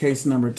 case number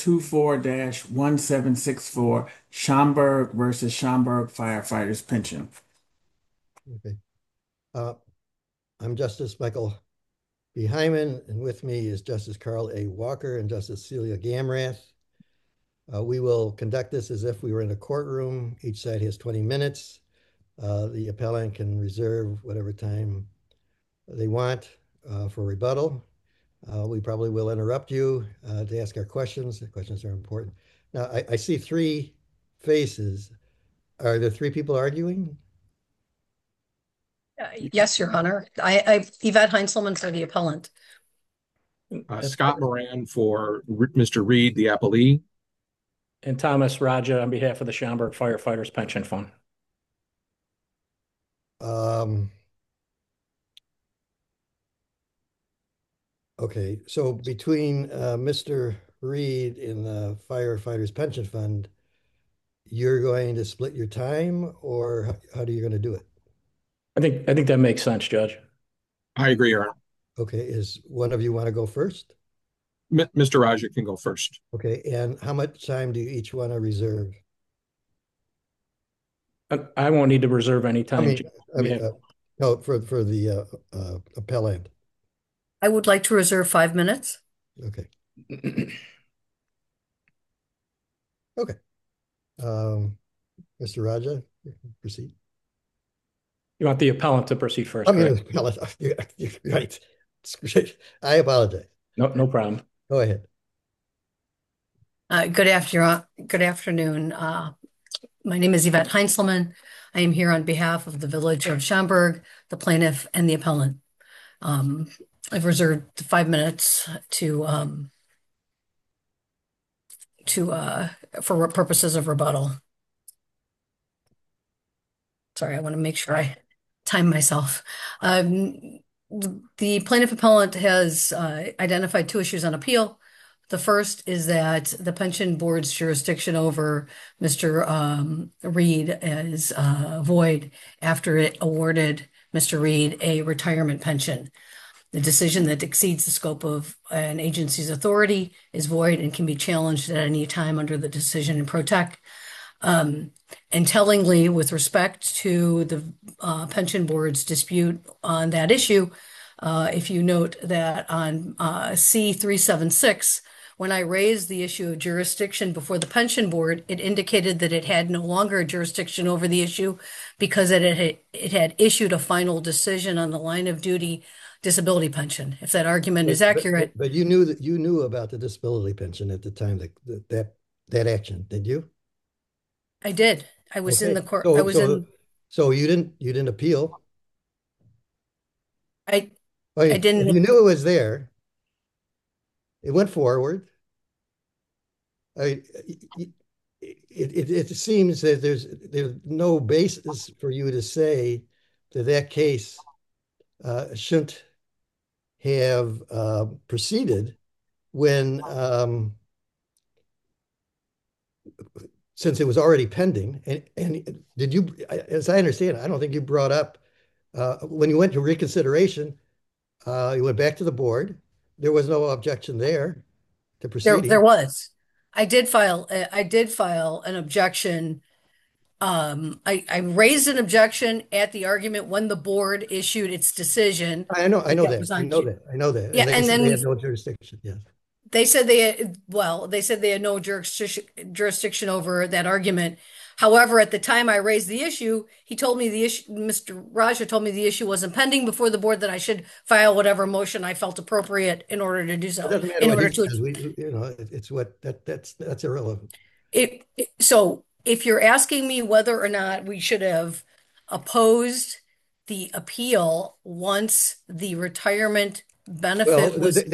24-1764, Schomburg versus Schomburg Firefighters Pension. Okay. Uh, I'm Justice Michael B. Hyman, and with me is Justice Carl A. Walker and Justice Celia Gamrath. We will conduct this as if we were in a courtroom. Each side has 20 minutes. The appellant can reserve whatever time they want for rebuttal. We probably will interrupt you to ask our questions. The questions are important. Now, I see three faces. Are there three people arguing? Yes, Your Honor. Yvette Heinzelman for the appellant. Scott Moran for Mr. Reed, the appellee. And Thomas Raja on behalf of the Schomburg Firefighters Pension Fund. Okay, so between Mr. Reed and the Firefighters Pension Fund, you're going to split your time, or how are you going to do it? I think that makes sense, Judge. I agree, Your Honor. Okay, is one of you want to go first? Mr. Raja can go first. Okay, and how much time do you each want to reserve? I won't need to reserve any time. No, for the appellant. I would like to reserve 5 minutes. Okay. Okay. Mr. Raja, proceed. You want the appellant to proceed first, I mean, correct? appellant, you're right. I apologize. No problem. Go ahead. Good afternoon. My name is Yvette Heinzelman. I am here on behalf of the Village of Schomburg, the plaintiff, and the appellant. I've reserved 5 minutes for purposes of rebuttal. Sorry, I want to make sure I time myself. The plaintiff appellant has identified two issues on appeal. The first is that the pension board's jurisdiction over Mr. Reed is void after it awarded Mr. Reed a retirement pension. The decision that exceeds the scope of an agency's authority is void and can be challenged at any time under the decision in Protec. And tellingly, with respect to the pension board's dispute on that issue, if you note that on C376, when I raised the issue of jurisdiction before the pension board, it indicated that it had no longer jurisdiction over the issue because it had issued a final decision on the line of duty disability pension. If that argument is accurate. But you knew about the disability pension at the time that action, did you? I did. I was in the court. So you didn't appeal. I didn't. You knew it was there. It went forward. It seems that there's no basis for you to say that case shouldn't have proceeded when since it was already pending. And did you, as I understand, I don't think you brought up when you went to reconsideration, you went back to the board. There was no objection there to proceeding. There was. I did file an objection. I raised an objection at the argument when the board issued its decision. I know that. Yeah, and then they had no jurisdiction. Yes. They said they had no jurisdiction over that argument. However, at the time I raised the issue, Mr. Raja told me the issue wasn't pending before the board, that I should file whatever motion I felt appropriate in order to do so. It doesn't matter what he says. That's irrelevant. So if you're asking me whether or not we should have opposed the appeal once the retirement benefit was.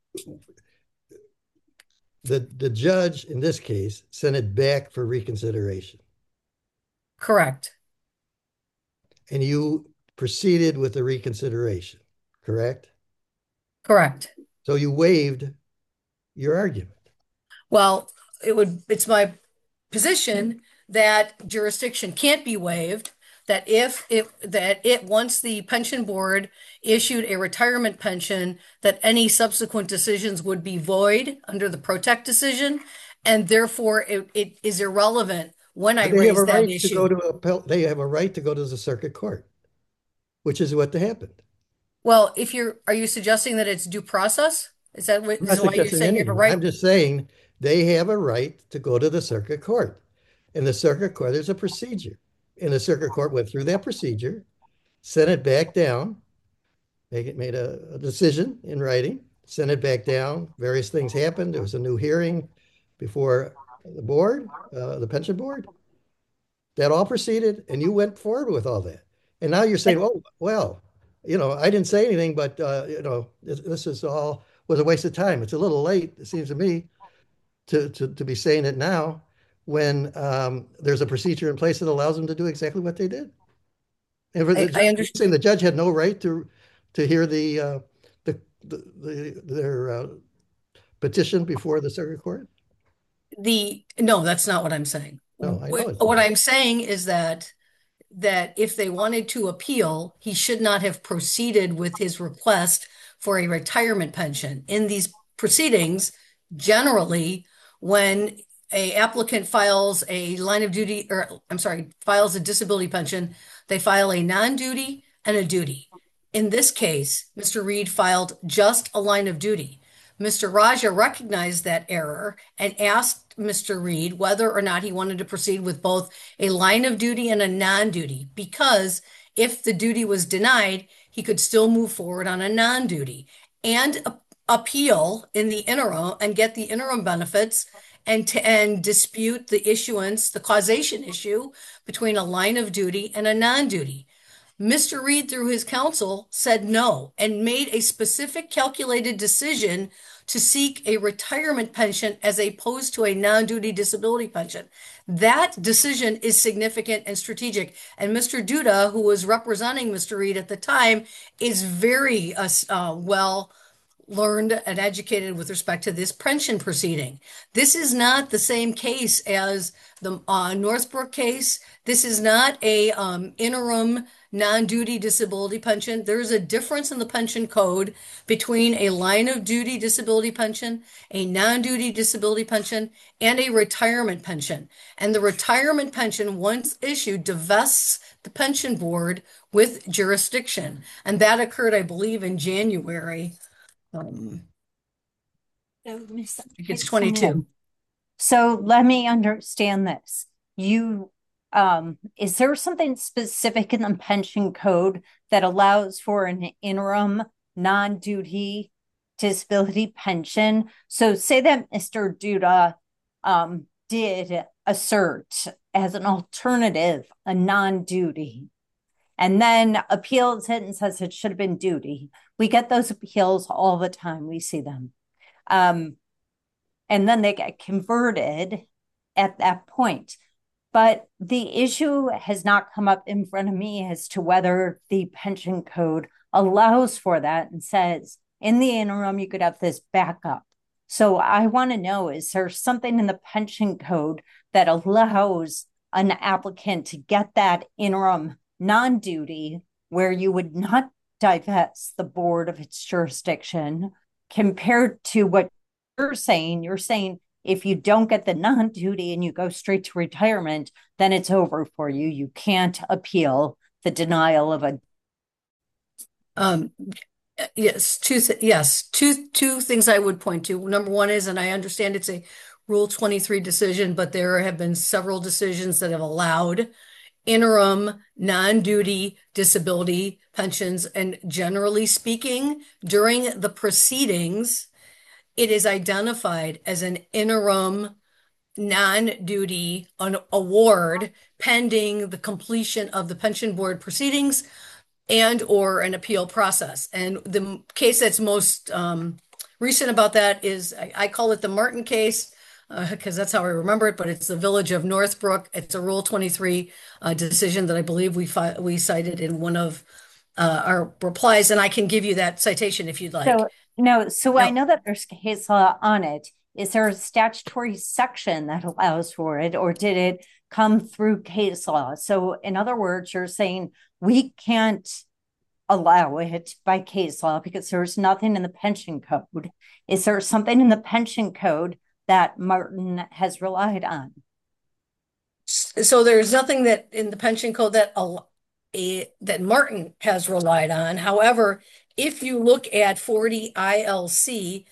The judge in this case sent it back for reconsideration. Correct. And you proceeded with the reconsideration, correct? Correct. So you waived your argument. Well, it's my position that jurisdiction can't be waived, that once the pension board issued a retirement pension, that any subsequent decisions would be void under the Protect decision, and therefore it is irrelevant when I They have a raise that right to issue. go to they have a right to go to the circuit court, which is what happened. Well, are you suggesting that it's due process? Is that what, I'm is not why you're suggesting saying you have a anything. right? I'm just saying they have a right to go to the circuit court. In the circuit court, there's a procedure. And the circuit court went through that procedure, sent it back down, made a decision in writing, sent it back down. Various things happened. There was a new hearing before the board, the pension board. That all proceeded, and you went forward with all that. And now you're saying, oh, well, I didn't say anything, but, this is all was a waste of time. It's a little late, it seems to me, to be saying it now when there's a procedure in place that allows them to do exactly what they did. And for the judge, I you're understand. saying the judge had no right to hear their petition before the circuit court? No, that's not what I'm saying. No, I know it's What not. I'm saying is that if they wanted to appeal, he should not have proceeded with his request for a retirement pension. In these proceedings, generally, when a applicant files a line of duty, or I'm sorry, files a disability pension, they file a non-duty and a duty. In this case, Mr. Reed filed just a line of duty. Mr. Raja recognized that error and asked Mr. Reed whether or not he wanted to proceed with both a line of duty and a non-duty, because if the duty was denied, he could still move forward on a non-duty and appeal in the interim and get the interim benefits and dispute the causation issue between a line of duty and a non-duty. Mr. Reed, through his counsel, said no and made a specific calculated decision to seek a retirement pension as opposed to a non-duty disability pension. That decision is significant and strategic. And Mr. Duda, who was representing Mr. Reed at the time, is very well learned and educated with respect to this pension proceeding. This is not the same case as the Northbrook case. This is not a interim non-duty disability pension. There's a difference in the pension code between a line of duty disability pension, a non-duty disability pension, and a retirement pension. And the retirement pension, once issued, divests the pension board with jurisdiction. And that occurred, I believe, in January. It's 22. So let me understand this. Is there something specific in the pension code that allows for an interim non-duty disability pension? So say that Mr. Duda did assert as an alternative a non-duty, and then appeals it and says it should have been duty. We get those appeals all the time. We see them. And then they get converted at that point. But the issue has not come up in front of me as to whether the pension code allows for that and says, in the interim, you could have this backup. So I want to know, is there something in the pension code that allows an applicant to get that interim non-duty where you would not divest the board of its jurisdiction compared to what you're saying? You're saying if you don't get the non-duty and you go straight to retirement, then it's over for you. You can't appeal the denial of a. Yes, two things I would point to. Number one is, and I understand it's a Rule 23 decision, but there have been several decisions that have allowed interim non-duty disability pensions. And generally speaking, during the proceedings, it is identified as an interim non-duty award pending the completion of the pension board proceedings and or an appeal process. And the case that's most recent about that is, I call it the Martin case, because that's how I remember it, but it's the Village of Northbrook. It's a Rule 23 decision that I believe we cited in one of our replies, and I can give you that citation if you'd like. So I know that there's case law on it. Is there a statutory section that allows for it, or did it come through case law? So in other words, you're saying we can't allow it by case law because there's nothing in the pension code. Is there something in the pension code that Martin has relied on? So there's nothing that in the pension code that that Martin has relied on. However, if you look at 40 ILC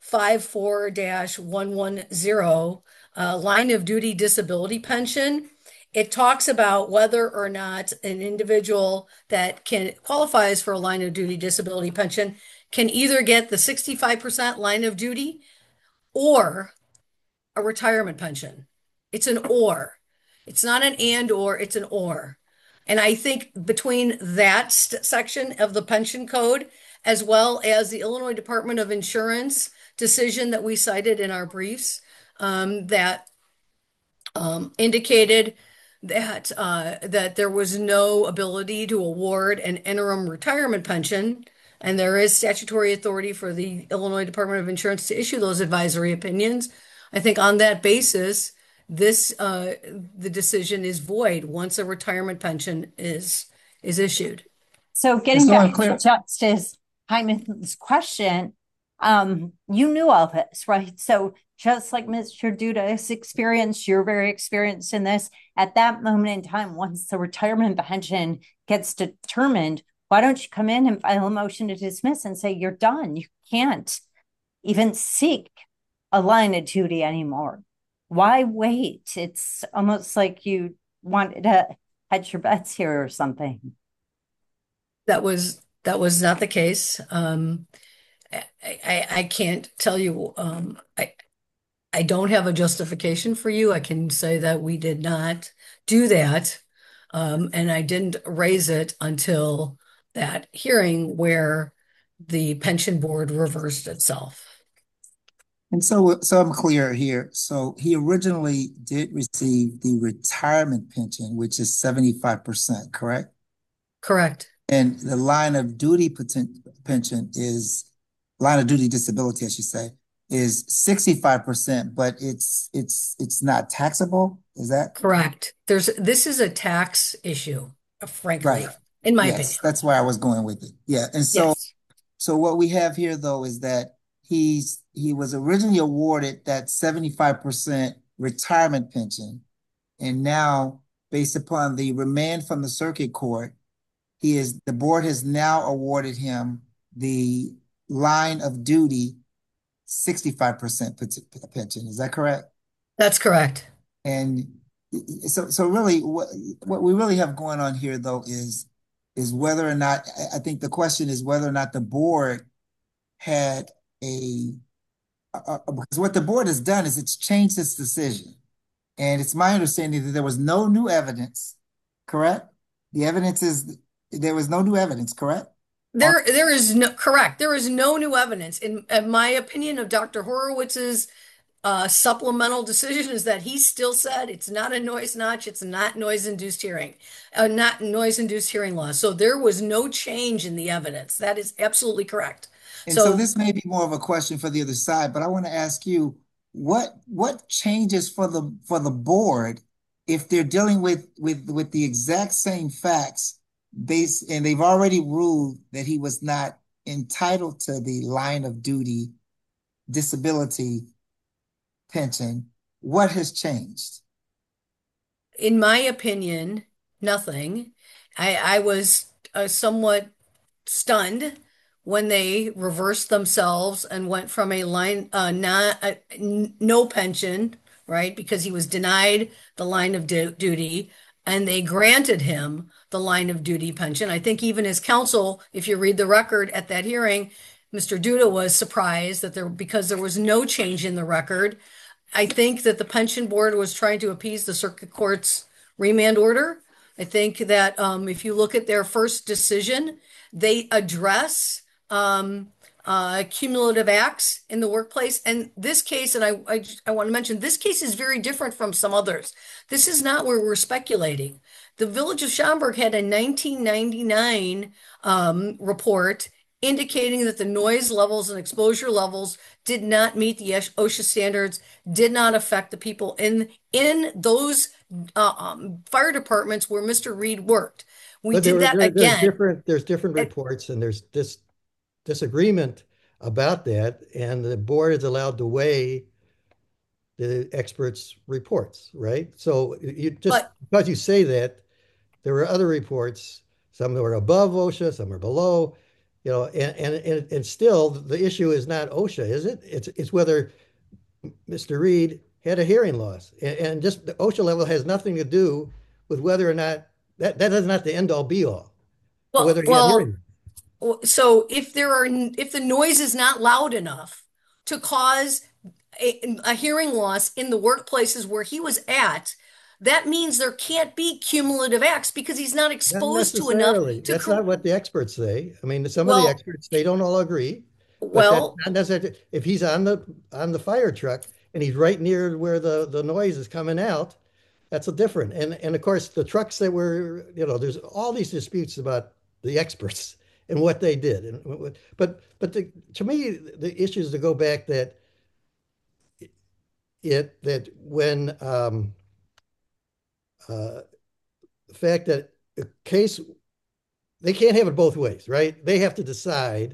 54-110, line of duty disability pension, it talks about whether or not an individual that qualifies for a line of duty disability pension can either get the 65% line of duty or a retirement pension. It's an or. It's not an and or, it's an or. And I think between that section of the pension code, as well as the Illinois Department of Insurance decision that we cited in our briefs, that indicated that there was no ability to award an interim retirement pension, and there is statutory authority for the Illinois Department of Insurance to issue those advisory opinions. I think on that basis, the decision is void once a retirement pension is issued. So getting back to Justice Hyman's question, you knew all this, right? So just like Mr. Duda's experience, you're very experienced in this. At that moment in time, once the retirement pension gets determined, why don't you come in and file a motion to dismiss and say you're done? You can't even seek a line of duty anymore. Why wait? It's almost like you wanted to hedge your bets here or something. That was not the case. I can't tell you. I don't have a justification for you. I can say that we did not do that, and I didn't raise it until that hearing where the pension board reversed itself. And so I'm clear here. So he originally did receive the retirement pension, which is 75%, correct? Correct. And the line of duty pension is line of duty disability, I should say, is 65%, but it's not taxable. Is that correct? This is a tax issue, frankly, right? In my Yes, opinion. that's where I was going with it. Yeah, and so Yes. so what we have here though is that he was originally awarded that 75% retirement pension, and now based upon the remand from the circuit court, the board has now awarded him the line of duty 65% pension. Is that correct? That's correct. And so really what we really have going on here though is whether or not, I think the question is whether or not the board had because what the board has done is it's changed its decision. And it's my understanding that there was no new evidence, correct? The evidence is there was no new evidence, correct? There is no correct. There is no new evidence. In my opinion of Dr. Horowitz's supplemental decision is that he still said it's not a noise notch, it's not noise-induced hearing, not noise-induced hearing loss. So there was no change in the evidence. That is absolutely correct. And so this may be more of a question for the other side, but I want to ask you, what changes for the board if they're dealing with the exact same facts, and they've already ruled that he was not entitled to the line of duty disability pension? What has changed? In my opinion, nothing. I was somewhat stunned when they reversed themselves and went from a line no pension, right? Because he was denied the line of duty, and they granted him the line of duty pension. I think even as counsel, if you read the record at that hearing, Mr. Duda was surprised that because there was no change in the record. I think that the pension board was trying to appease the circuit court's remand order. I think that if you look at their first decision, they address cumulative acts in the workplace. And this case, and I want to mention, this case is very different from some others. This is not where we're speculating. The Village of Schaumburg had a 1999 report indicating that the noise levels and exposure levels did not meet the OSHA standards, did not affect the people in those fire departments where Mr. Reed worked. We But did that again. there's different reports, and there's this disagreement about that, and the board is allowed to weigh the experts' reports, right? So you just But because you say that, there were other reports, some that were above OSHA, some are below, and still the issue is not OSHA, is it? It's whether Mr. Reed had a hearing loss. And just the OSHA level has nothing to do with whether or not that is not the end all be all, whether he had hearing. so if if the noise is not loud enough to cause a hearing loss in the workplaces where he was at, that means there can't be cumulative acts because he's not Not exposed to enough necessarily. to That's not what the experts say. I mean, some of the well, experts, they don't all agree, but that's well, not necessarily. If he's on the fire truck and he's right near where the noise is coming out, that's a different. And of course, the trucks that were, there's all these disputes about the experts and what they did. To me, the issue is to go back that when the fact that a case, they can't have it both ways, right? They have to decide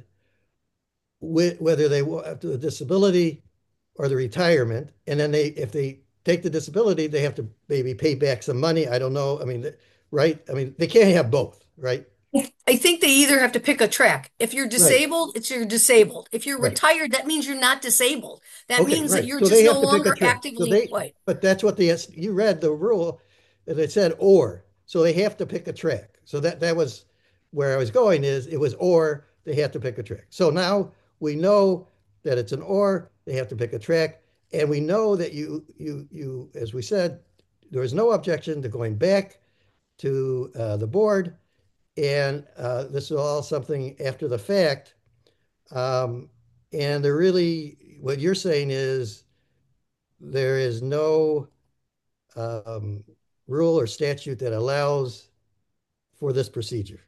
whether they want the disability or the retirement, and then if they take the disability, they have to maybe pay back some money. I don't know. I mean, right? I mean, they can't have both, right? I think they either have to pick a track. If you're Right, disabled, it's you're disabled. If you're right. retired, that means you're not disabled. That Okay, means that right. you're So just they no have to pick a longer track. actively, right. But that's what you read the rule that it said or. So they have to pick a track. So that was where I was going is it was or they have to pick a track. So now we know that it's an or, they have to pick a track. And we know that as we said, there was no objection to going back to the board. And this is all something after the fact. Um, and what you're saying is there is no um, rule or statute that allows for this procedure.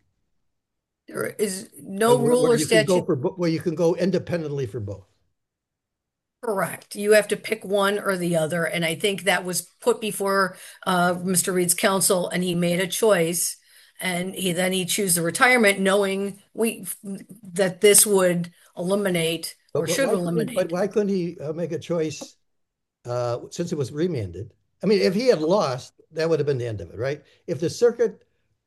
There is no rule Where or you can go statute. where you can go independently for both. Correct. You have to pick one or the other. And I think that was put before Mr. Reed's counsel, and he made a choice. And he chose the retirement, knowing that this would eliminate or should But eliminate. why couldn't he make a choice since it was remanded? I mean, if he had lost, that would have been the end of it, right? If the circuit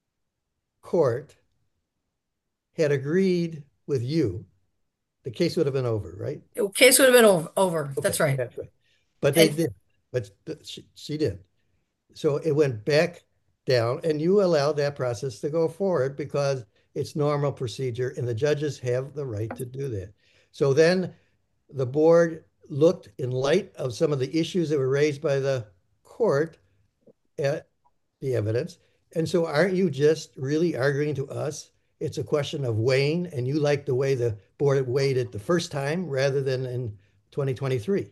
court had agreed with you, the case would have been over, right? The case would have been over. Okay, That's right. that's right. But they And did. But she did. So it went back down, and you allowed that process to go forward because it's normal procedure, and the judges have the right to do that. So then the board looked in light of some of the issues that were raised by the court at the evidence. And so aren't you just really arguing to us it's a question of weighing, and you like the way the board weighed it the first time rather than in 2023?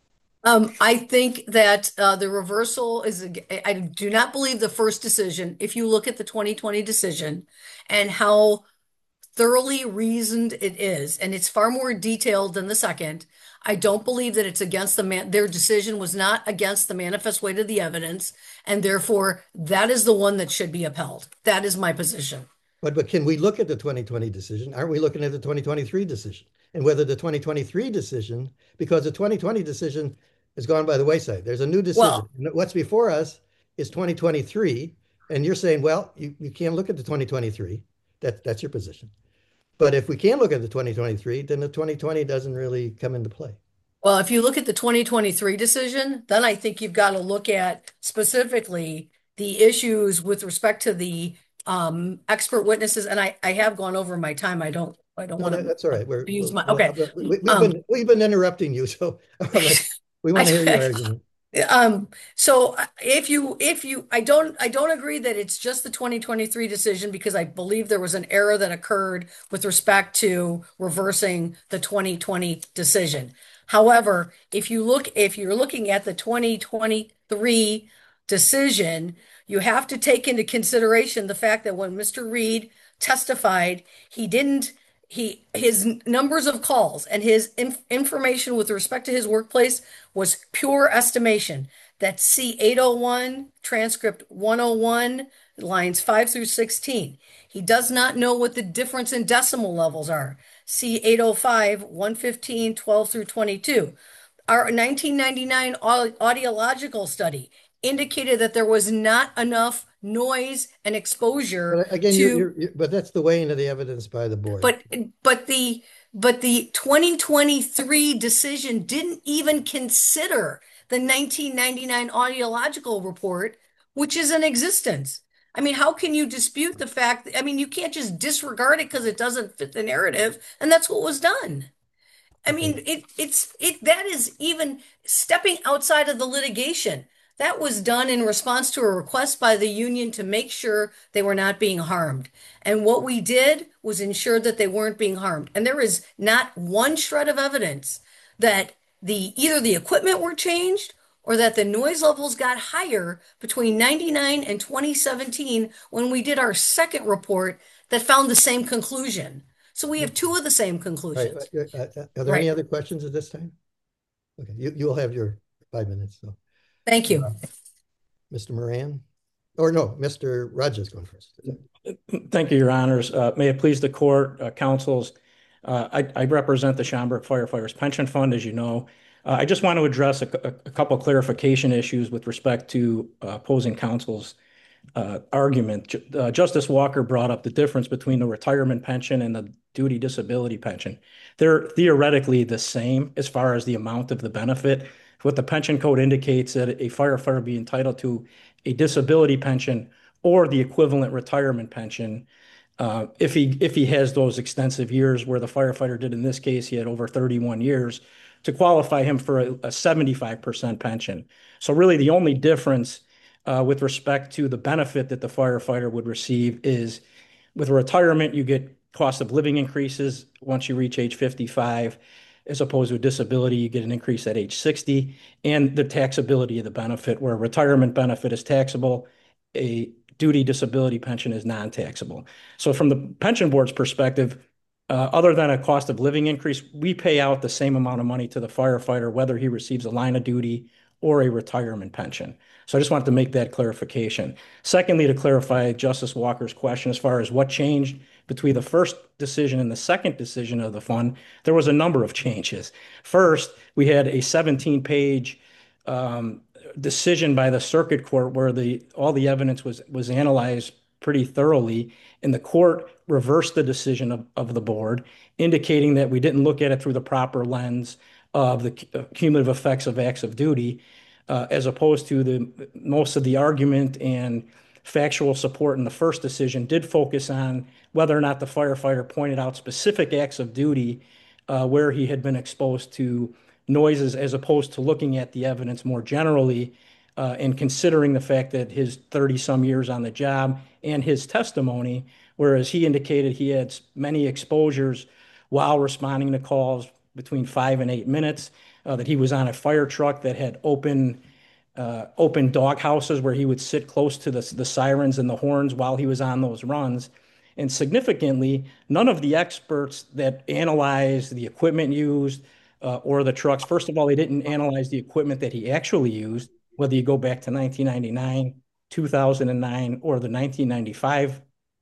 I think that the reversal is, I do not believe the first decision, if you look at the 2020 decision and how thoroughly reasoned it is, and it's far more detailed than the second. I don't believe that it's against their decision was not against the manifest weight of the evidence, and therefore that is the one that should be upheld. That is my position. But can we look at the 2020 decision? Aren't we looking at the 2023 decision? And whether the 2023 decision, because the 2020 decision has gone by the wayside. There's a new decision. Well, What's before us is 2023. And you're saying, well, you can't look at the 2023. That's your position. But if we can look at the 2023, then the 2020 doesn't really come into play. well, if you look at the 2023 decision, then I think you've got to look at specifically the issues with respect to the expert witnesses. And I have gone over my time. I don't No, want to that's all right. use my, okay. We've been interrupting you, so we want to hear your argument. So I don't agree that it's just the 2023 decision because I believe there was an error that occurred with respect to reversing the 2020 decision. However, if you're looking at the 2023 decision, you have to take into consideration the fact that when Mr. Reed testified, he his numbers of calls and his information with respect to his workplace was pure estimation. That's C801, transcript 101, lines 5 through 16. He does not know what the difference in decimal levels are. C805, 115, 12 through 22. Our 1999 audiological study indicated that there was not enough noise and exposure But again, to but that's the weighing of the evidence by the board. but the 2023 decision didn't even consider the 1999 audiological report, which is in existence. I mean, how can you dispute the fact? I mean, you can't just disregard it because it doesn't fit the narrative, and that's what was done. I mean, that is even stepping outside of the litigation. That was done in response to a request by the union to make sure they were not being harmed. And what we did was ensure that they weren't being harmed. And there is not one shred of evidence that either the equipment were changed or that the noise levels got higher between 99 and 2017 when we did our second report that found the same conclusion. So we have two of the same conclusions. Are there any other questions at this time? Okay, you'll have your 5 minutes. So, thank you, Mr. Moran, or no, Mr. Rogers going first. Thank you, Your Honors. May it please the court, counsels. I represent the Schaumburg Firefighters Pension Fund, as you know. I just want to address a couple clarification issues with respect to opposing counsel's argument. Justice Walker brought up the difference between the retirement pension and the duty disability pension. They're theoretically the same as far as the amount of the benefit. What the pension code indicates that a firefighter be entitled to a disability pension or the equivalent retirement pension if he has those extensive years where the firefighter did in this case. He had over 31 years to qualify him for a 75% pension. So really the only difference with respect to the benefit that the firefighter would receive is with retirement, you get cost of living increases once you reach age 55, as opposed to a disability, you get an increase at age 60, and the taxability of the benefit, where a retirement benefit is taxable, a duty disability pension is non-taxable. So from the pension board's perspective, other than a cost of living increase, we pay out the same amount of money to the firefighter, whether he receives a line of duty or a retirement pension. So I just wanted to make that clarification. Secondly, to clarify Justice Walker's question as far as what changed between the first decision and the second decision of the fund, there was a number of changes. First, we had a 17-page decision by the circuit court where all the evidence was analyzed pretty thoroughly, and the court reversed the decision of the board, indicating that we didn't look at it through the proper lens of the cumulative effects of acts of duty, as opposed to most of the argument and factual support in the first decision did focus on whether or not the firefighter pointed out specific acts of duty where he had been exposed to noises, as opposed to looking at the evidence more generally and considering the fact that his 30-some years on the job and his testimony, whereas he indicated he had many exposures while responding to calls between 5 and 8 minutes, that he was on a fire truck that had open dog houses where he would sit close to the sirens and the horns while he was on those runs. And significantly, none of the experts that analyzed the equipment used or the trucks, first of all, they didn't analyze the equipment that he actually used, whether you go back to 1999, 2009, or the 1995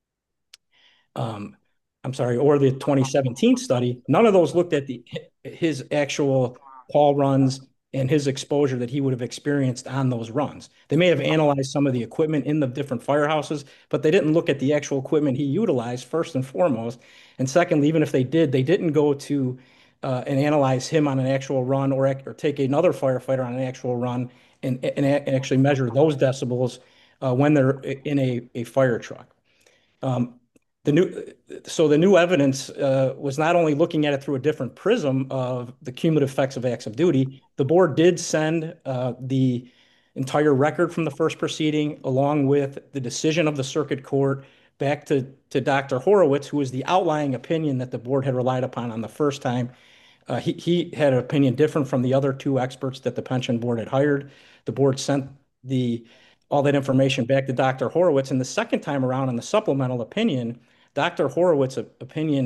or the 2017 study. None of those looked at his actual call runs and his exposure that he would have experienced on those runs. They may have analyzed some of the equipment in the different firehouses, but they didn't look at the actual equipment he utilized, first and foremost. And secondly, even if they did, they didn't go to and analyze him on an actual run or take another firefighter on an actual run and actually measure those decibels when they're in a fire truck. The new evidence was not only looking at it through a different prism of the cumulative effects of acts of duty. The board did send the entire record from the first proceeding, along with the decision of the circuit court, back to Dr. Horowitz, who was the outlying opinion that the board had relied upon on the first time. He had an opinion different from the other two experts that the pension board had hired. The board sent all that information back to Dr. Horowitz, and the second time around in the supplemental opinion, Dr. Horowitz's opinion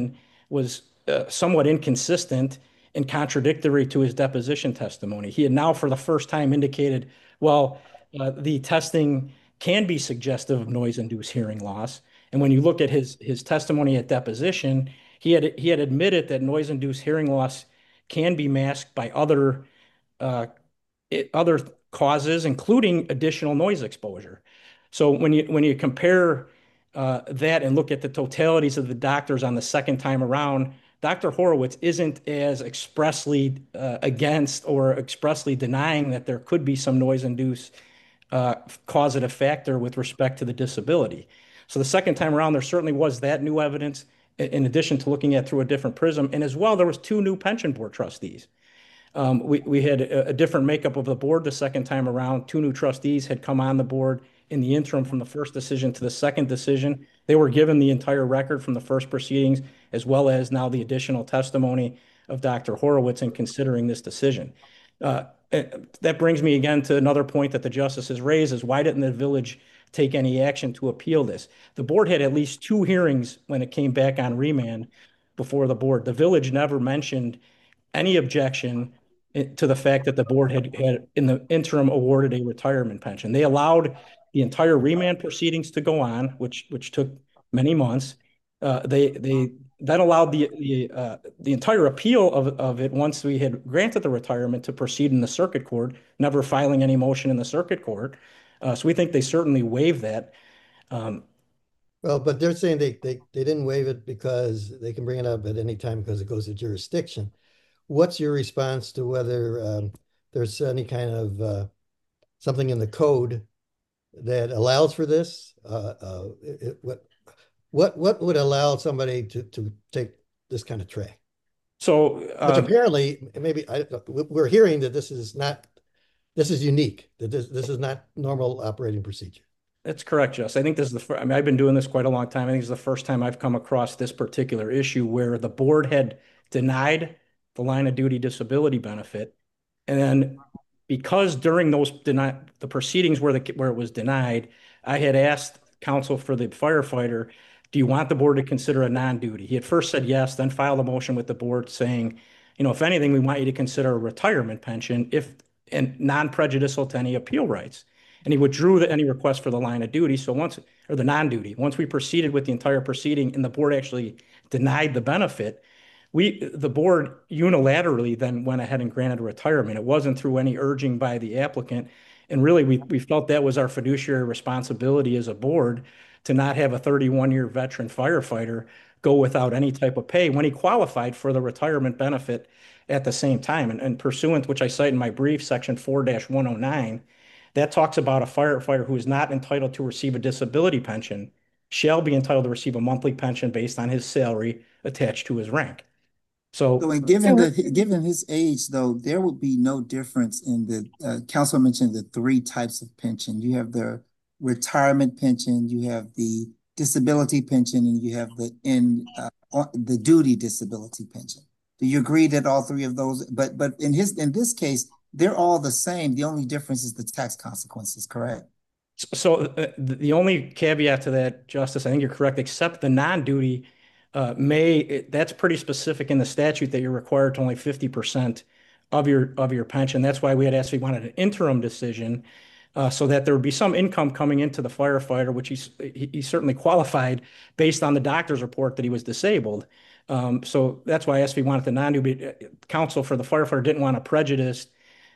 was somewhat inconsistent and contradictory to his deposition testimony. He had now, for the first time, indicated, well, the testing can be suggestive of noise-induced hearing loss. And when you look at his testimony at deposition, he had admitted that noise-induced hearing loss can be masked by uh, other causes, including additional noise exposure. So when you compare that and look at the totalities of the doctors on the second time around, Dr. Horowitz isn't as expressly against or expressly denying that there could be some noise-induced causative factor with respect to the disability. So the second time around, there certainly was that new evidence, in addition to looking at through a different prism. And as well, there was two new pension board trustees. We had a different makeup of the board the second time around. Two new trustees had come on the board in the interim from the first decision to the second decision. They were given the entire record from the first proceedings, as well as now the additional testimony of Dr. Horowitz in considering this decision. That brings me again to another point that the justices raised, is why didn't the village take any action to appeal this? The board had at least two hearings when it came back on remand before the board. The village never mentioned any objection to the fact that the board had in the interim awarded a retirement pension. They allowed the entire remand proceedings to go on, which took many months. They then allowed the entire appeal of it, once we had granted the retirement, to proceed in the circuit court, never filing any motion in the circuit court. So we think they certainly waived that. Well, but they're saying they didn't waive it because they can bring it up at any time because it goes to jurisdiction. What's your response to whether there's any kind of something in the code that allows for this? What would allow somebody to take this kind of tray? So, which apparently, we're hearing that this is unique, that this is not normal operating procedure. That's correct, Jess. I think this is the first, I mean, I've been doing this quite a long time. I think it's the first time I've come across this particular issue where the board had denied the line of duty disability benefit. And then because during the proceedings where it was denied, I had asked counsel for the firefighter, do you want the board to consider a non-duty? He had first said yes, then filed a motion with the board saying, if anything, we want you to consider a retirement pension and non-prejudicial to any appeal rights. And he withdrew any request for the line of duty. So the non-duty, once we proceeded with the entire proceeding and the board actually denied the benefit, the board unilaterally then went ahead and granted a retirement. It wasn't through any urging by the applicant. And really, we felt that was our fiduciary responsibility as a board to not have a 31-year veteran firefighter go without any type of pay when he qualified for the retirement benefit at the same time. And pursuant, which I cite in my brief, section 4-109, that talks about a firefighter who is not entitled to receive a disability pension shall be entitled to receive a monthly pension based on his salary attached to his rank. So given his age, though, there would be no difference in the council mentioned the three types of pension. You have the retirement pension, you have the disability pension, and you have the duty disability pension. Do you agree that all three of those? But in this case, they're all the same. The only difference is the tax consequences, correct? So the only caveat to that, Justice, I think you're correct, except the non-duty that's pretty specific in the statute that you're required to only 50% of your pension. That's why we had asked, we wanted an interim decision so that there would be some income coming into the firefighter, which he certainly qualified based on the doctor's report that he was disabled. So that's why I asked if he wanted the non-duty. Counsel for the firefighter didn't want to prejudice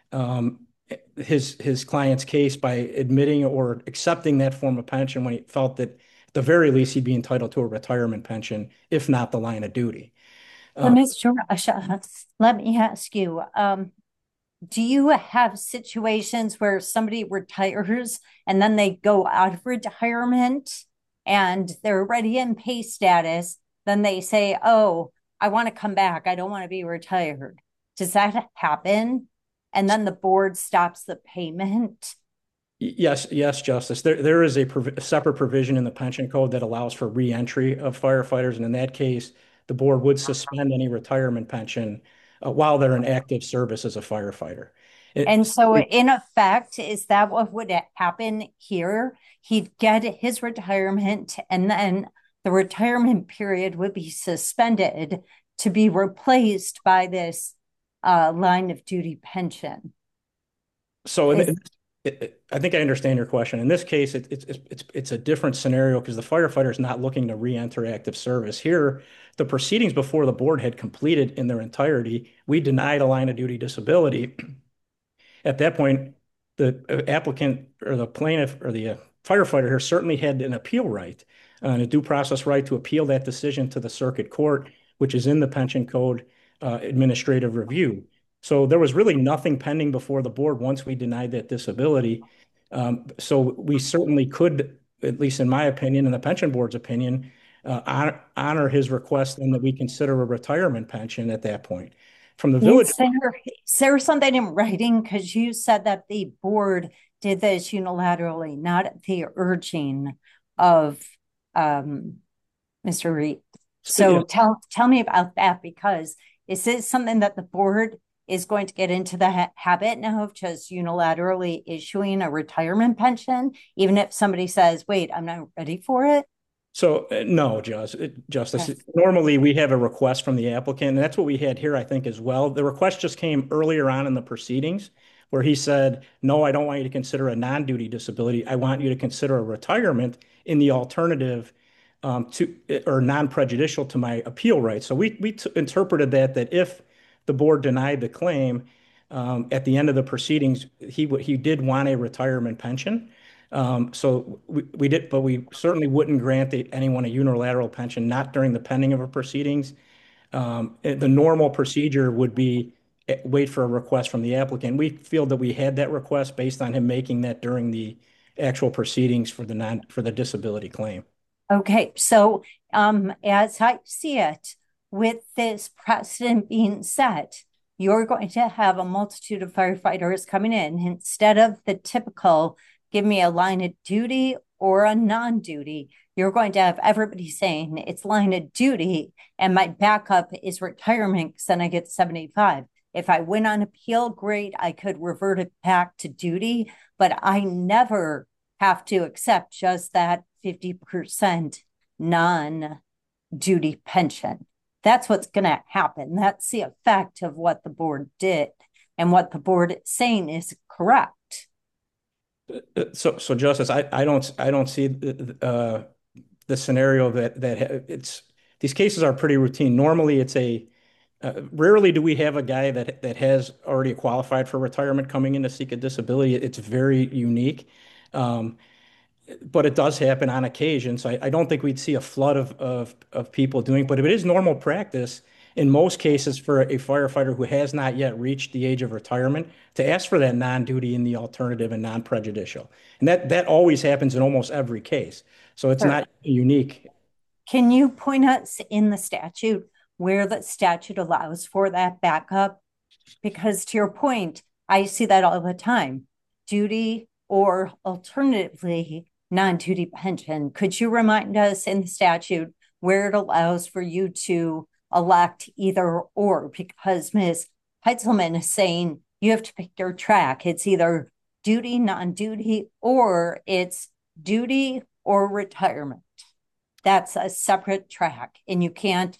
his client's case by admitting or accepting that form of pension when he felt that at the very least he'd be entitled to a retirement pension, if not the line of duty. Mr. Rasha, let me ask you, do you have situations where somebody retires and then they go out of retirement and they're already in pay status, then they say, oh, I want to come back, I don't want to be retired? Does that happen? And then the board stops the payment? Yes, Justice. There is a separate provision in the pension code that allows for re-entry of firefighters. And in that case, the board would suspend any retirement pension while they're in active service as a firefighter. And so in effect, is that what would happen here? He'd get his retirement and then the retirement period would be suspended to be replaced by this line of duty pension. So I think I understand your question. In this case, it's a different scenario because the firefighter is not looking to re-enter active service. Here, the proceedings before the board had completed in their entirety. We denied a line of duty disability. At that point, the applicant or the plaintiff or the firefighter here certainly had an appeal right, and a due process right to appeal that decision to the circuit court, which is in the pension code administrative review. So there was really nothing pending before the board once we denied that disability. So we certainly could, at least in my opinion and the pension board's opinion, honor his request and that we consider a retirement pension at that point. From the village. Is there something in writing? Because you said that the board did this unilaterally, not at the urging of Mr. Reed. So tell me about that, because is this something that the board is going to get into the habit now of just unilaterally issuing a retirement pension, even if somebody says, wait, I'm not ready for it? So no, Justice. Okay. Normally we have a request from the applicant, and that's what we had here, I think, as well. The request just came earlier on in the proceedings where he said, no, I don't want you to consider a non-duty disability. I want you to consider a retirement in the alternative to or non-prejudicial to my appeal rights. So we interpreted that if the board denied the claim at the end of the proceedings, he did want a retirement pension. So we did, but we certainly wouldn't grant anyone a unilateral pension, not during the pending of a proceedings. The normal procedure would be wait for a request from the applicant. We feel that we had that request based on him making that during the actual proceedings for the disability claim. Okay, so as I see it, with this precedent being set, you're going to have a multitude of firefighters coming in instead of the typical give me a line of duty or a non-duty. You're going to have everybody saying it's line of duty and my backup is retirement because then I get 75. If I win on appeal, great, I could revert it back to duty, but I never have to accept just that 50% non-duty pension. That's what's going to happen. That's the effect of what the board did, and what the board is saying is correct. So Justice, I don't see the scenario that it's these cases are pretty routine. Normally, it's rarely do we have a guy that has already qualified for retirement coming in to seek a disability. It's very unique, but it does happen on occasion. So I don't think we'd see a flood of people doing. But if it is normal practice in most cases for a firefighter who has not yet reached the age of retirement to ask for that non-duty in the alternative and non-prejudicial. And that always happens in almost every case. So it's not unique. Can you point us in the statute where the statute allows for that backup? Because to your point, I see that all the time. Duty or alternatively non-duty pension. Could you remind us in the statute where it allows for you to elect either or? Because Ms. Heitzelman is saying you have to pick your track. It's either duty, non-duty, or it's duty or retirement. That's a separate track, and you can't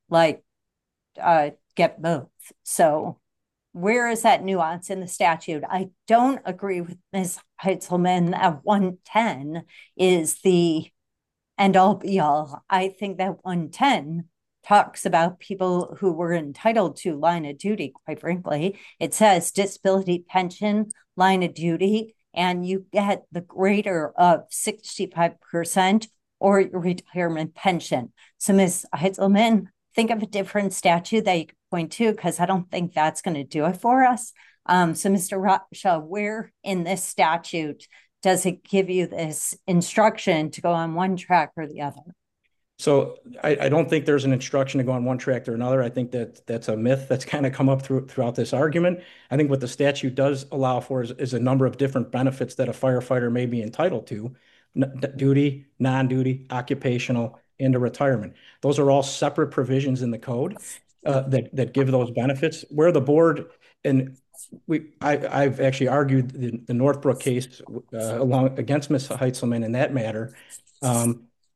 get both. So where is that nuance in the statute? I don't agree with Ms. Heitzelman that 110 is the end all be all. I think that 110 talks about people who were entitled to line of duty, quite frankly. It says disability pension, line of duty, and you get the greater of 65% or your retirement pension. So Ms. Heitzelman, think of a different statute that you could point to, because I don't think that's going to do it for us. So Mr. Rasha, where in this statute does it give you this instruction to go on one track or the other? So I don't think there's an instruction to go on one track or another. I think that's a myth that's kind of come up throughout this argument. I think what the statute does allow for is a number of different benefits that a firefighter may be entitled to: duty, non-duty, occupational, and a retirement. Those are all separate provisions in the code that give those benefits. Where the board and I've actually argued the Northbrook case against Ms. Heitzelman in that matter.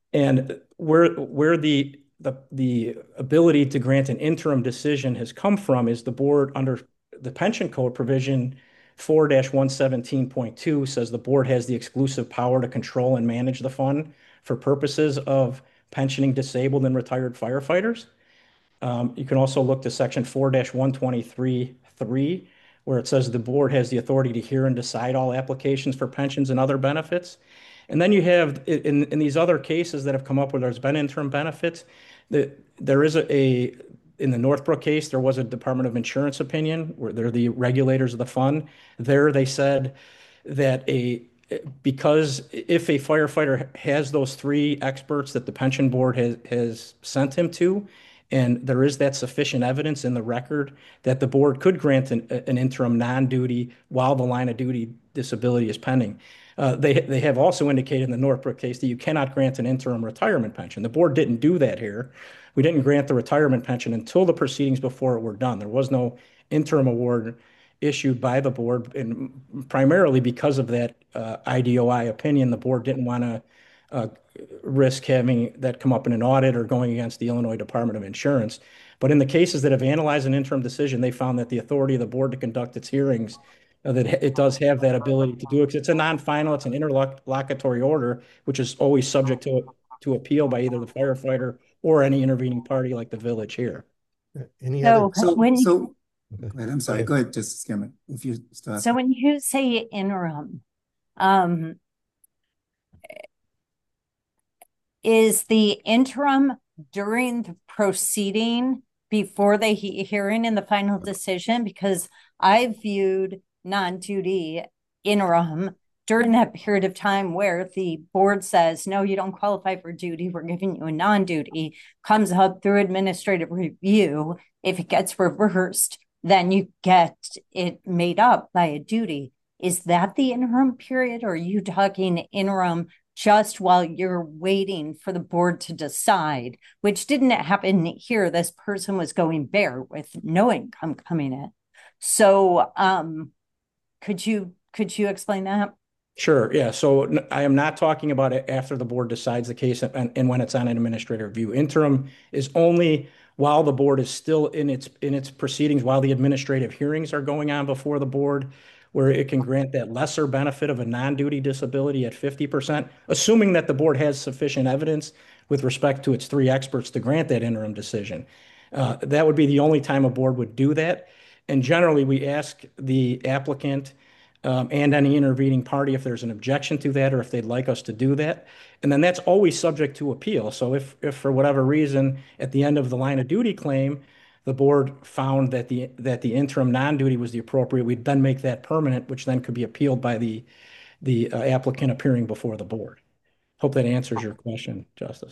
And where the ability to grant an interim decision has come from is the board under the pension code provision 4-117.2 says the board has the exclusive power to control and manage the fund for purposes of pensioning disabled and retired firefighters. You can also look to section 4-123.3, where it says the board has the authority to hear and decide all applications for pensions and other benefits. And then you have in these other cases that have come up where there's been interim benefits, there is in the Northbrook case, there was a Department of Insurance opinion where they're the regulators of the fund. There they said that because if a firefighter has those three experts that the pension board has sent him to, and there is that sufficient evidence in the record that the board could grant an interim non-duty while the line of duty disability is pending. They have also indicated in the Northbrook case that you cannot grant an interim retirement pension. The board didn't do that here. We didn't grant the retirement pension until the proceedings before it were done. There was no interim award issued by the board, and primarily because of that IDOI opinion, the board didn't want to risk having that come up in an audit or going against the Illinois Department of Insurance. But in the cases that have analyzed an interim decision, they found that the authority of the board to conduct its hearings, that it does have that ability to do it. It's a non-final, it's an interlocutory order, which is always subject to appeal by either the firefighter or any intervening party like the village here. Any other? So when go ahead. I'm sorry. Go ahead, Justice Cameron, if you still have. So when you say interim, is the interim during the proceeding before the hearing and the final decision? Because I viewed non-duty interim during that period of time where the board says, no, you don't qualify for duty, we're giving you a non-duty, comes up through administrative review. If it gets reversed, then you get it made up by a duty. Is that the interim period, or are you talking interim just while you're waiting for the board to decide, which didn't happen here? This person was going bare with no income coming in. So could you explain that? Sure. Yeah. So I am not talking about it after the board decides the case and when it's on an administrative review. Interim is only while the board is still in its proceedings, while the administrative hearings are going on before the board, where it can grant that lesser benefit of a non-duty disability at 50%, assuming that the board has sufficient evidence with respect to its three experts to grant that interim decision. That would be the only time a board would do that. And generally, we ask the applicant and any intervening party if there's an objection to that or if they'd like us to do that. And then that's always subject to appeal. So if for whatever reason, at the end of the line of duty claim, the board found that the interim non-duty was the appropriate, we'd then make that permanent, which then could be appealed by the applicant appearing before the board. Hope that answers your question, Justice.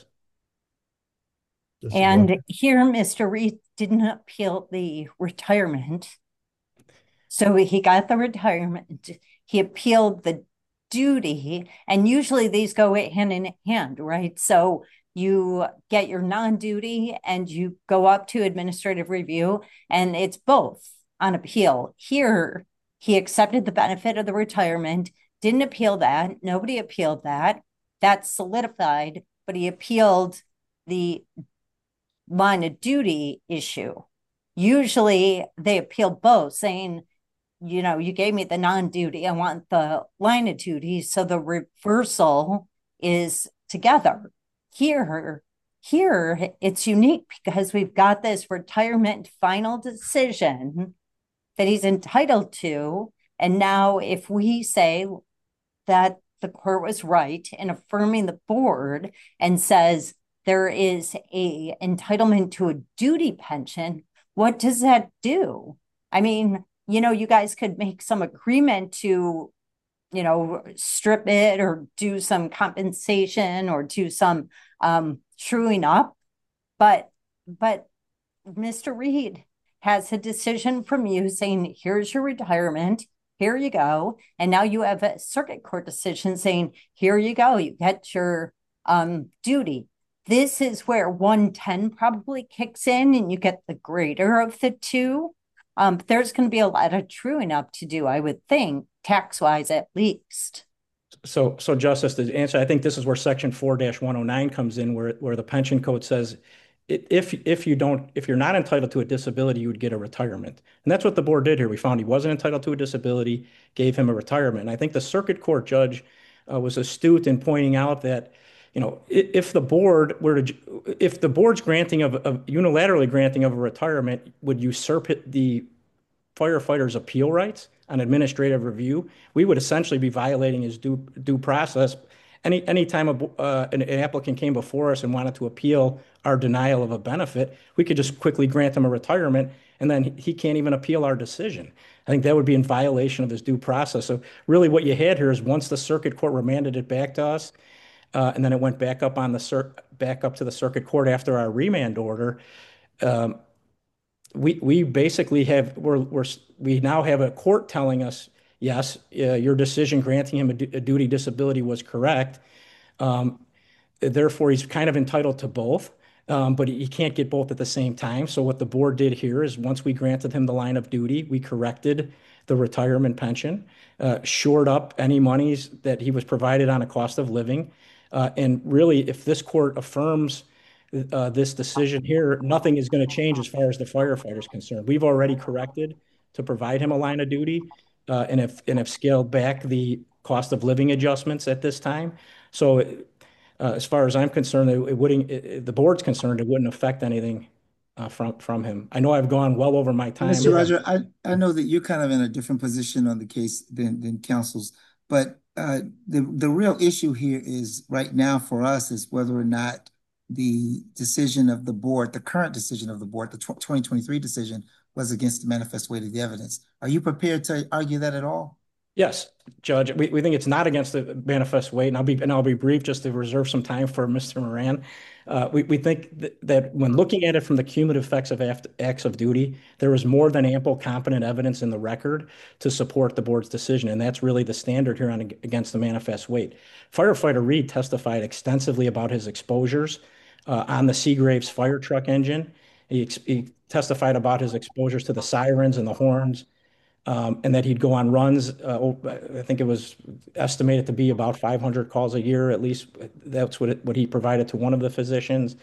And here, Mr. Reed didn't appeal the retirement. So he got the retirement, he appealed the duty, and usually these go hand in hand, right? So you get your non-duty and you go up to administrative review, and it's both on appeal. Here, he accepted the benefit of the retirement, didn't appeal that, nobody appealed that, that's solidified, but he appealed the line of duty issue. Usually they appeal both, saying, you know, you gave me the non-duty, I want the line of duty. So the reversal is together. Here, it's unique because we've got this retirement final decision that he's entitled to. And now if we say that the court was right in affirming the board and says there is a entitlement to a duty pension, what does that do? I mean, you know, you guys could make some agreement to, you know, strip it or do some compensation or do some truing up. But Mr. Reed has a decision from you saying, here's your retirement, here you go. And now you have a circuit court decision saying, here you go, you get your duty. This is where 110 probably kicks in and you get the greater of the two. There's going to be a lot of truing up to do, I would think, tax-wise at least. So Justice, to answer, I think this is where Section 4-109 comes in, where the pension code says if you're not entitled to a disability, you would get a retirement. And that's what the board did here. We found he wasn't entitled to a disability, gave him a retirement. And I think the circuit court judge was astute in pointing out that, if the board's granting of unilaterally granting of a retirement would usurp the firefighter's appeal rights on administrative review, we would essentially be violating his due process. Anytime an applicant came before us and wanted to appeal our denial of a benefit, we could just quickly grant him a retirement, and then he can't even appeal our decision. I think that would be in violation of his due process. So really what you had here is once the circuit court remanded it back to us, and then it went back up to the circuit court after our remand order, we basically we now have a court telling us, yes, your decision granting him a duty disability was correct. Therefore, he's kind of entitled to both, but he can't get both at the same time. So what the board did here is once we granted him the line of duty, we corrected the retirement pension, shored up any monies that he was provided on a cost of living. And really, if this court affirms this decision here, nothing is going to change as far as the firefighter is concerned. We've already corrected to provide him a line of duty, and have scaled back the cost of living adjustments at this time. So as far as I'm concerned, the board's concerned, it wouldn't affect anything from him. I know I've gone well over my time. Mr. Roger, I know that you're kind of in a different position on the case than counsels, but the real issue here is right now for us is whether or not the decision of the board, the current decision of the board, the 2023 decision, was against the manifest weight of the evidence. Are you prepared to argue that at all? Yes, Judge. We think it's not against the manifest weight, and I'll be brief just to reserve some time for Mr. Moran. We think that when looking at it from the cumulative effects of acts of duty, there was more than ample competent evidence in the record to support the board's decision, and that's really the standard here against the manifest weight. Firefighter Reed testified extensively about his exposures on the Seagraves fire truck engine. He testified about his exposures to the sirens and the horns, and that he'd go on runs. I think it was estimated to be about 500 calls a year, at least that's what he provided to one of the physicians.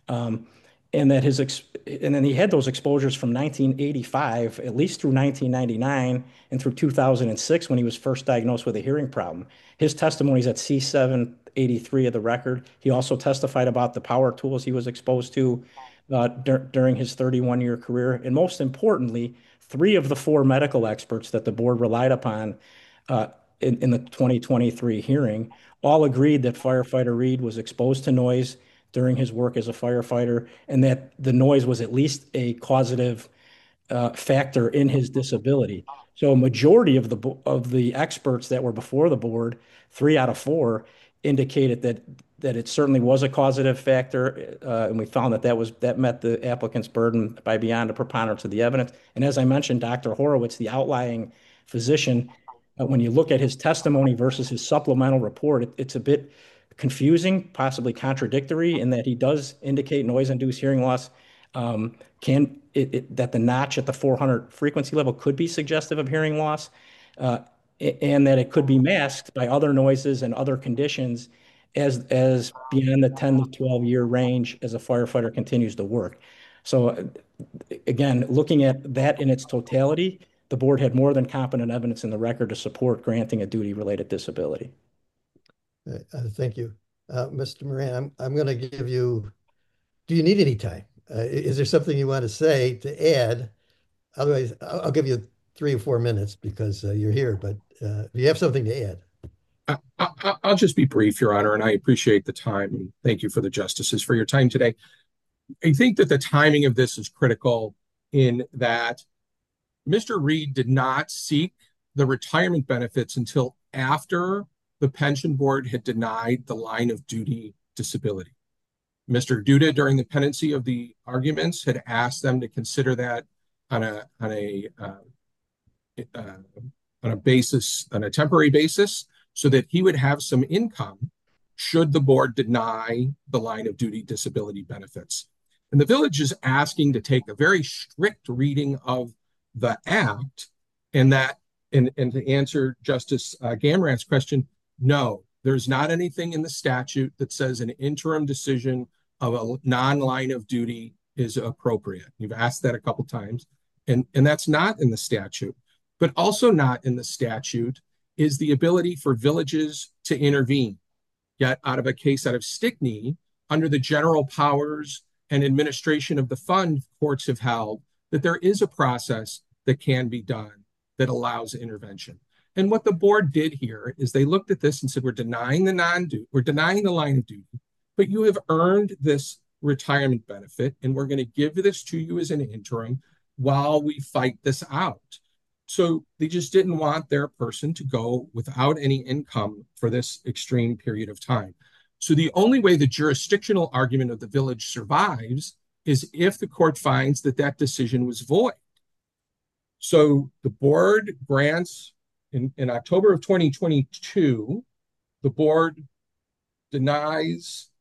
And that and then he had those exposures from 1985, at least through 1999 and through 2006 when he was first diagnosed with a hearing problem. His testimony is at C783 of the record. He also testified about the power tools he was exposed to during his 31-year career. And most importantly, 3 of the 4 medical experts that the board relied upon in the 2023 hearing all agreed that firefighter Reed was exposed to noise during his work as a firefighter, and that the noise was at least a causative factor in his disability. So a majority of the experts that were before the board, 3 out of 4, indicated that it certainly was a causative factor, and we found that met the applicant's burden by beyond a preponderance of the evidence. And as I mentioned, Dr. Horowitz, the outlying physician, when you look at his testimony versus his supplemental report, it's a bit confusing, possibly contradictory, in that he does indicate noise-induced hearing loss that the notch at the 400 frequency level could be suggestive of hearing loss, and that it could be masked by other noises and other conditions as beyond the 10 to 12 year range as a firefighter continues to work. So again, looking at that in its totality, the board had more than competent evidence in the record to support granting a duty-related disability. Thank you. Mr. Moran, I'm going to give you, do you need any time? Is there something you want to say to add? Otherwise, I'll give you 3 or 4 minutes because you're here, but if you have something to add. I'll just be brief, Your Honor, and I appreciate the time. And thank you for the justices for your time today. I think that the timing of this is critical in that Mr. Reed did not seek the retirement benefits until after the pension board had denied the line of duty disability. Mr. Duda, during the pendency of the arguments, had asked them to consider that on a temporary basis, so that he would have some income should the board deny the line of duty disability benefits. And the village is asking to take a very strict reading of the act, and to answer Justice Gamrat's question, No, there's not anything in the statute that says an interim decision of a non-line of duty is appropriate. You've asked that a couple times, and that's not in the statute. But also not in the statute is the ability for villages to intervene. Yet out of a case out of Stickney, under the general powers and administration of the fund, courts have held that there is a process that can be done that allows intervention. And what the board did here is they looked at this and said, we're denying the line of duty, but you have earned this retirement benefit, and we're going to give this to you as an interim while we fight this out. So they just didn't want their person to go without any income for this extreme period of time. So the only way the jurisdictional argument of the village survives is if the court finds that that decision was void. So the board grants, in October of 2022, the board denies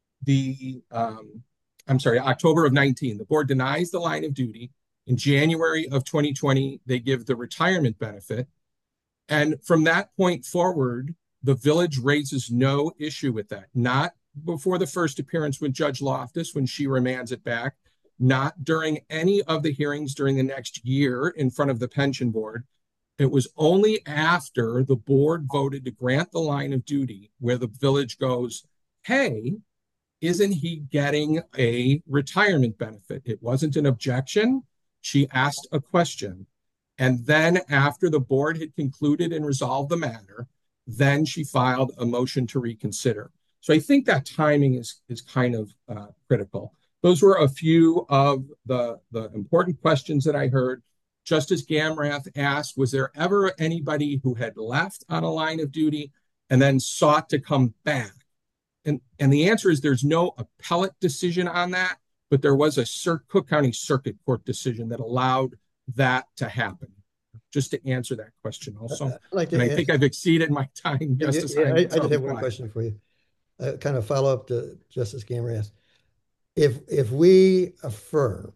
October of 19, the board denies the line of duty. In January of 2020, they give the retirement benefit. And from that point forward, the village raises no issue with that. Not before the first appearance with Judge Loftus when she remands it back, not during any of the hearings during the next year in front of the pension board. It was only after the board voted to grant the line of duty where the village goes, hey, isn't he getting a retirement benefit? It wasn't an objection. She asked a question. And then after the board had concluded and resolved the matter, then she filed a motion to reconsider. So I think that timing is kind of critical. Those were a few of the important questions that I heard. Justice Gamrath asked, was there ever anybody who had left on a line of duty and then sought to come back? And the answer is there's no appellate decision on that, but there was a Cook County Circuit Court decision that allowed that to happen. Just to answer that question also. I think I've exceeded my time, Justice. I just have one question for you. Kind of follow up to Justice Gamrath. If we affirm,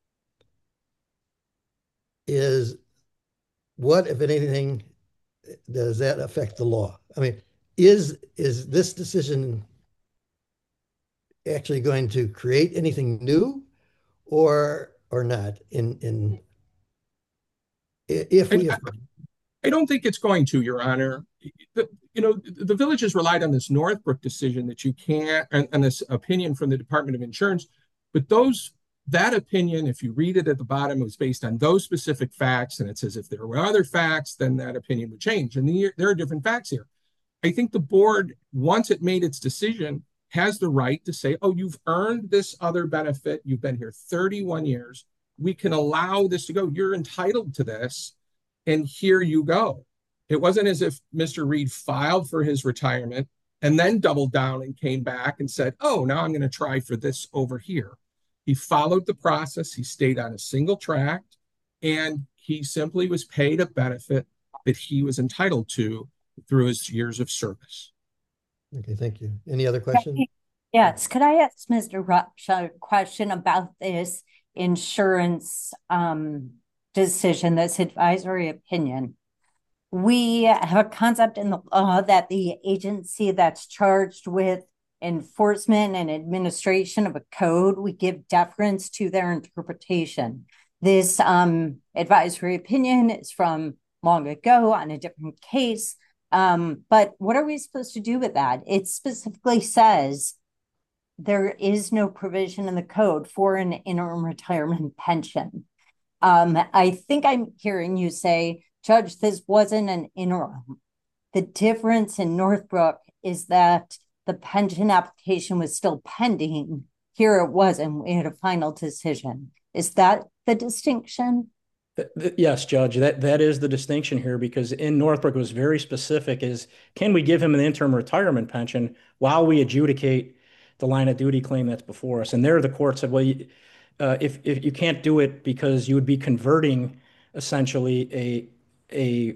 what, if anything, does that affect the law? I mean, is this decision actually going to create anything new or not if we affirm? I don't think it's going to, Your Honor. The village has relied on this Northbrook decision that you can't, and this opinion from the Department of Insurance, but that opinion, if you read it at the bottom, was based on those specific facts, and it says if there were other facts, then that opinion would change. And there are different facts here. I think the board, once it made its decision, has the right to say, oh, you've earned this other benefit. You've been here 31 years. We can allow this to go. You're entitled to this, and here you go. It wasn't as if Mr. Reed filed for his retirement and then doubled down and came back and said, oh, now I'm going to try for this over here. He followed the process. He stayed on a single track, and he simply was paid a benefit that he was entitled to through his years of service. Okay, thank you. Any other questions? Yes, could I ask Mr. Rush a question about this insurance decision, this advisory opinion? We have a concept in the law that the agency that's charged with enforcement and administration of a code, we give deference to their interpretation. This advisory opinion is from long ago on a different case. But what are we supposed to do with that? It specifically says there is no provision in the code for an interim retirement pension. I think I'm hearing you say, Judge, this wasn't an interim. The difference in Northbrook is that the pension application was still pending. Here it wasn't. We had a final decision. Is that the distinction? Yes, Judge, that is the distinction here, because in Northbrook it was very specific is, can we give him an interim retirement pension while we adjudicate the line of duty claim that's before us? And there the court said, well, if you can't do it because you would be converting essentially a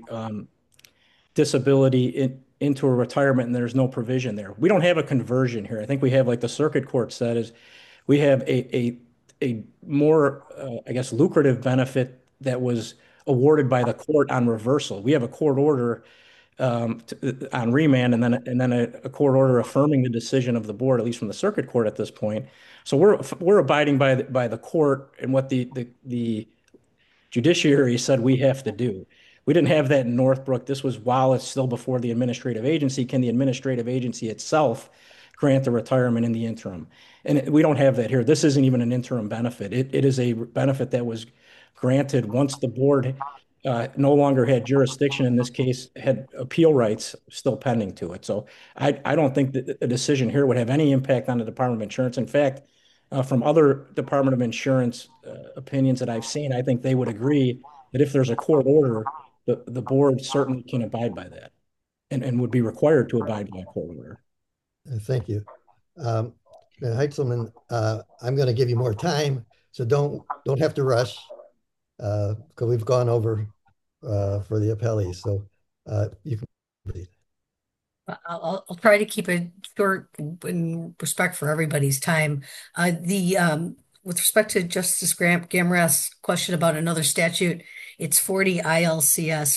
disability into a retirement, and there's no provision there. We don't have a conversion here. I think we have, like the circuit court said, is we have a more, I guess, lucrative benefit that was awarded by the court on reversal. We have a court order on remand, and then a court order affirming the decision of the board, at least from the circuit court at this point. So we're abiding by the court and what the judiciary said we have to do. We didn't have that in Northbrook. This was while it's still before the administrative agency. Can the administrative agency itself grant the retirement in the interim? And we don't have that here. This isn't even an interim benefit. It is a benefit that was granted once the board no longer had jurisdiction, in this case, had appeal rights still pending to it. So I don't think that a decision here would have any impact on the Department of Insurance. In fact, from other Department of Insurance opinions that I've seen, I think they would agree that if there's a court order, the board certainly can abide by that and would be required to abide by a court order. Thank you. Heitzelman, I'm going to give you more time, so don't have to rush because we've gone over for the appellees. So you can proceed. I'll try to keep it short in respect for everybody's time. With respect to Justice Gamrath's question about another statute, it's 40 ILCS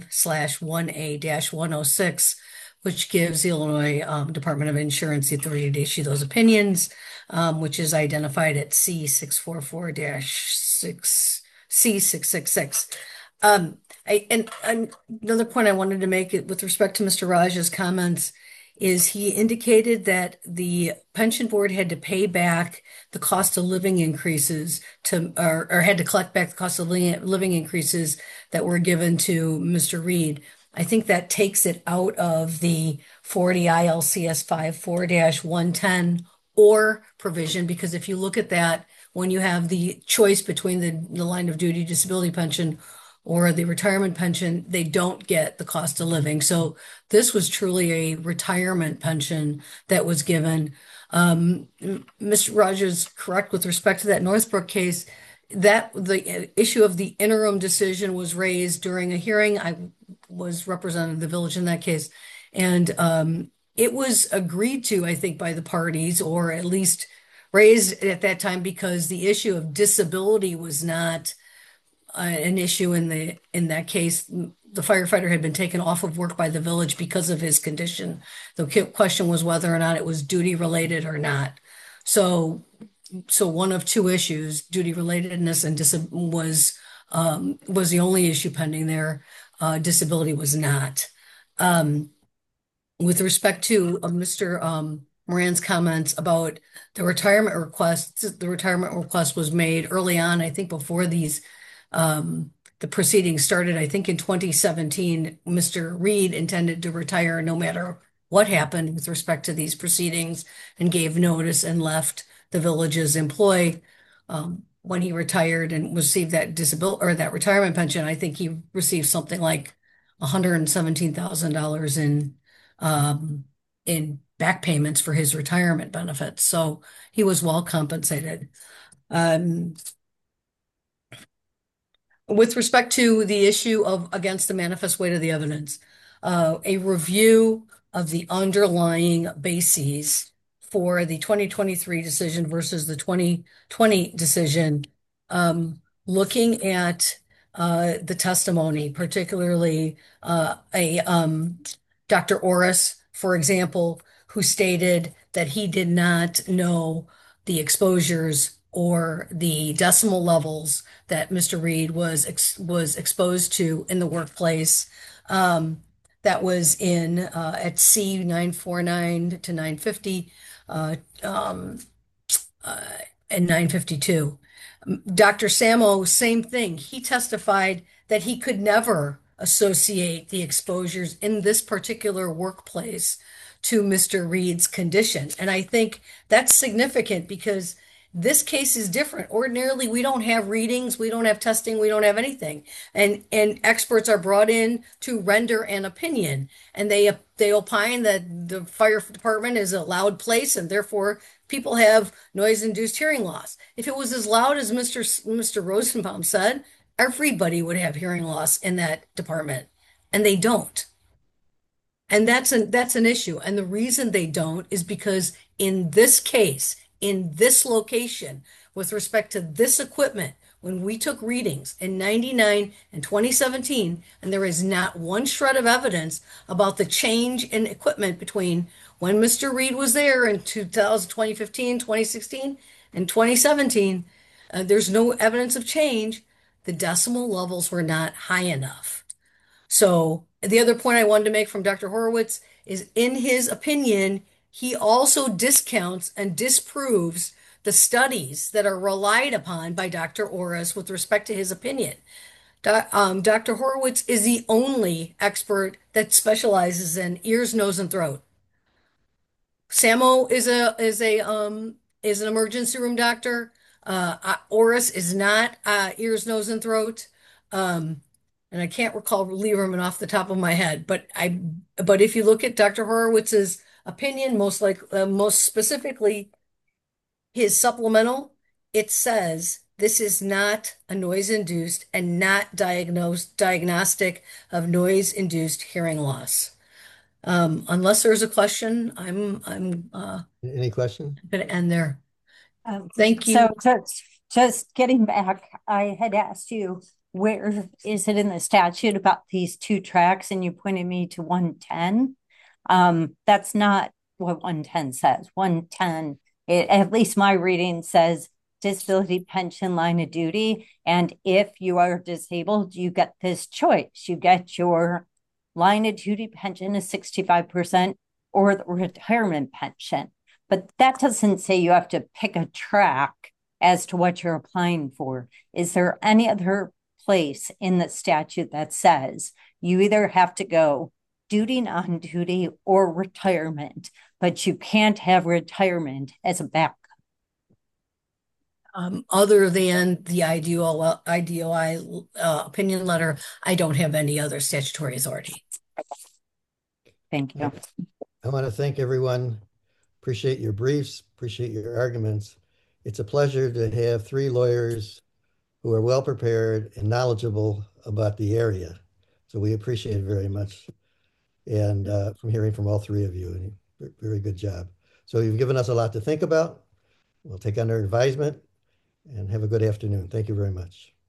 5/1A-106, which gives the Illinois Department of Insurance the authority to issue those opinions, which is identified at C644-6C666. And another point I wanted to make with respect to Mr. Raj's comments is he indicated that the pension board had to pay back the cost of living increases or had to collect back the cost of living increases that were given to Mr. Reed. I think that takes it out of the 40 ILCS 54-110 or provision, because if you look at that, when you have the choice between the line of duty disability pension or the retirement pension, they don't get the cost of living. So this was truly a retirement pension that was given. Mr. Rogers is correct with respect to that Northbrook case, that the issue of the interim decision was raised during a hearing. I was representing the village in that case. And it was agreed to, I think, by the parties, or at least raised at that time, because the issue of disability was not an issue in that case. The firefighter had been taken off of work by the village because of his condition. The question was whether or not it was duty related or not. So one of two issues, duty relatedness and was the only issue pending there. Disability was not. With respect to Mr. Moran's comments about the retirement request was made early on, I think before these the proceedings started. I think in 2017, Mr. Reed intended to retire no matter what happened with respect to these proceedings, and gave notice and left the village's employ. When he retired and received that disability or that retirement pension, I think he received something like $117,000 in back payments for his retirement benefits. So he was well compensated. With respect to the issue of against the manifest weight of the evidence, a review of the underlying bases for the 2023 decision versus the 2020 decision, looking at the testimony, particularly Dr. Orris, for example, who stated that he did not know the exposures or the decimal levels that Mr. Reed was exposed to in the workplace. That was in at C949 to 950 and 952. Dr. Samo, same thing. He testified that he could never associate the exposures in this particular workplace to Mr. Reed's condition. And I think that's significant because this case is different. Ordinarily, we don't have readings, we don't have testing, we don't have anything. And experts are brought in to render an opinion. And they opine that the fire department is a loud place and therefore people have noise-induced hearing loss. If it was as loud as Mr. Rosenbaum said, everybody would have hearing loss in that department. And they don't. And that's an issue. And the reason they don't is because in this case, in this location, with respect to this equipment, when we took readings in 99 and 2017, and there is not one shred of evidence about the change in equipment between when Mr. Reed was there in 2015, 2016, and 2017, there's no evidence of change. The decimal levels were not high enough. So the other point I wanted to make from Dr. Horowitz is in his opinion, he also discounts and disproves the studies that are relied upon by Dr. Orris with respect to his opinion. Dr. Horowitz is the only expert that specializes in ears, nose, and throat. Samo is an emergency room doctor. Orris is not ears, nose, and throat. And I can't recall Lieberman off the top of my head, but if you look at Dr. Horowitz's opinion, most specifically his supplemental, it says this is not a noise induced and not diagnostic of noise induced hearing loss. Unless there's a question, I'm Any question? gonna end there. Thank you. So just getting back, I had asked you, where is it in the statute about these two tracks? And you pointed me to 110. That's not what 110 says. 110, at least my reading says disability pension line of duty. And if you are disabled, you get this choice. You get your line of duty pension is 65% or the retirement pension. But that doesn't say you have to pick a track as to what you're applying for. Is there any other place in the statute that says you either have to go duty, non-duty, or retirement, but you can't have retirement as a backup? Other than the IDOI opinion letter, I don't have any other statutory authority. Thank you. I want to thank everyone. Appreciate your briefs, appreciate your arguments. It's a pleasure to have three lawyers who are well prepared and knowledgeable about the area. So we appreciate it very much. And from hearing from all three of you, very good job. So you've given us a lot to think about. We'll take under advisement and have a good afternoon. Thank you very much.